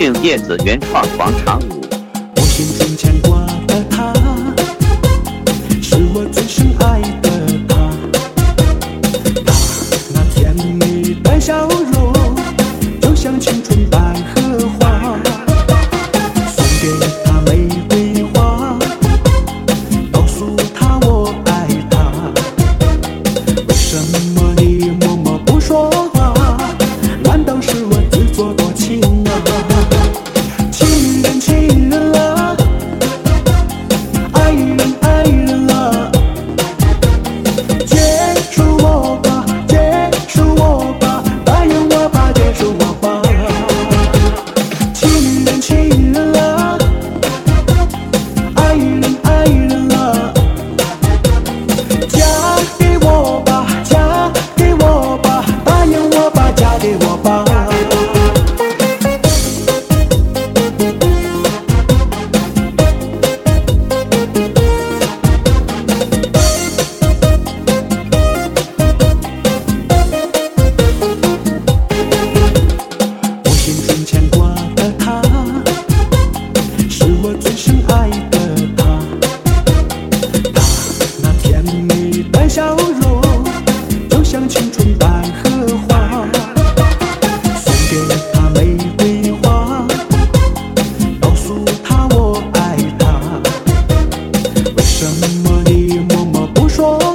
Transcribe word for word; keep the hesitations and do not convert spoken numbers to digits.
庆叶子原创广场舞。 我心中牵挂的她，是我最深爱的她。她那甜蜜的笑容，就像青春百合花。送给她玫瑰花，告诉她我爱她。为什么你默默不说话？难道是我自作多情啊？情人情人啊，爱人爱人啊，接受我吧，接受我吧，答应我吧，接受我吧。情人情人啊，爱人爱人啊，嫁给我吧，嫁给我吧，答应我吧，嫁给我吧。我心中牵挂的她，是我最深爱的她。她那甜蜜的笑容，就像青春百合花。送给她玫瑰花，告诉她我爱她。为什么你默默不说